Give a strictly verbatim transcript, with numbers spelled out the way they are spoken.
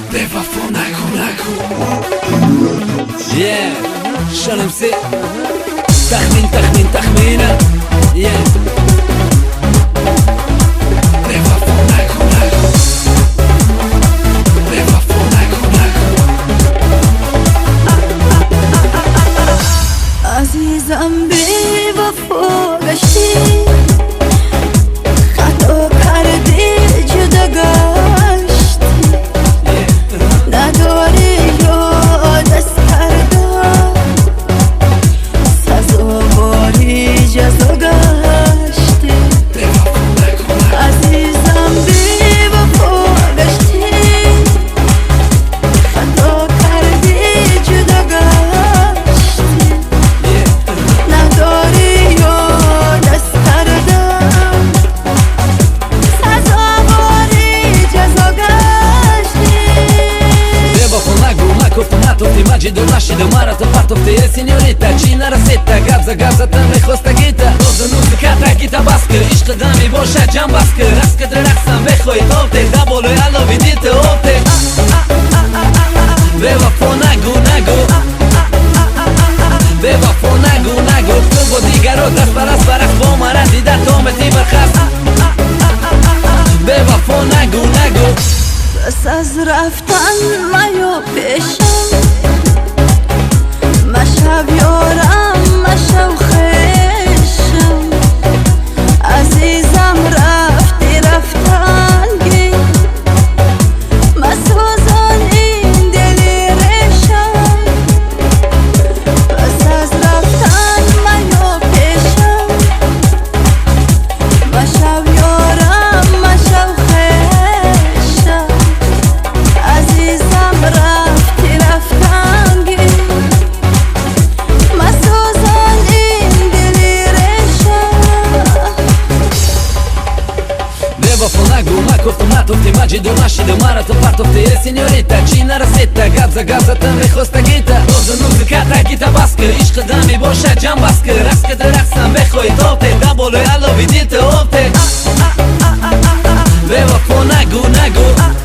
بوفا نگو نگو yeah. شنم سي تخمين تخمين تخمينه yeah. بوفا نگو نگو بوفا نگو نگو عزیزم بی وفا گشتی خطا کردی جدا گشتی نداری یا دست کردم سزاواری جزا گشتی عزیزم بی وفا گشتی خطا کردی جدا گشتی نداری یا دست کردم سزاواری جزا گشتی Ti immagini nascido marato fatto te signorita Cina rasetta gabza gabza ta me khosta gita Roza muzika ta gita baskı İşte dami boşa can baskı Raskı draksan ve khoy tolte Dabolo yallo vidite ote Bevafo nagu nagu Bevafo nagu nagu Tu bo digaro das paras paras Bo mara dida tome ti barkhas Bevafo nagu nagu بس از رفتن میا پیشم مشب یارم مشب خیشم عزیزم رفتی رفتنگی مسوزان این دلی ریشم بس از رفتن میا پیشم مشب یارم مشب خیشم عزیزم رفتی رفتنگی مسوزان این دلی ریشم Bevafo nagu makofto matofti Mađido našido marato partofti E signorita Cina rasetta Gabza gabza ta me khosta gita Roza muzika ta gita baskı İşte dami boşa can baskı Raskı draksan ve khoy tolte Dabolo yallo vidite ote Bevafo nagu nagu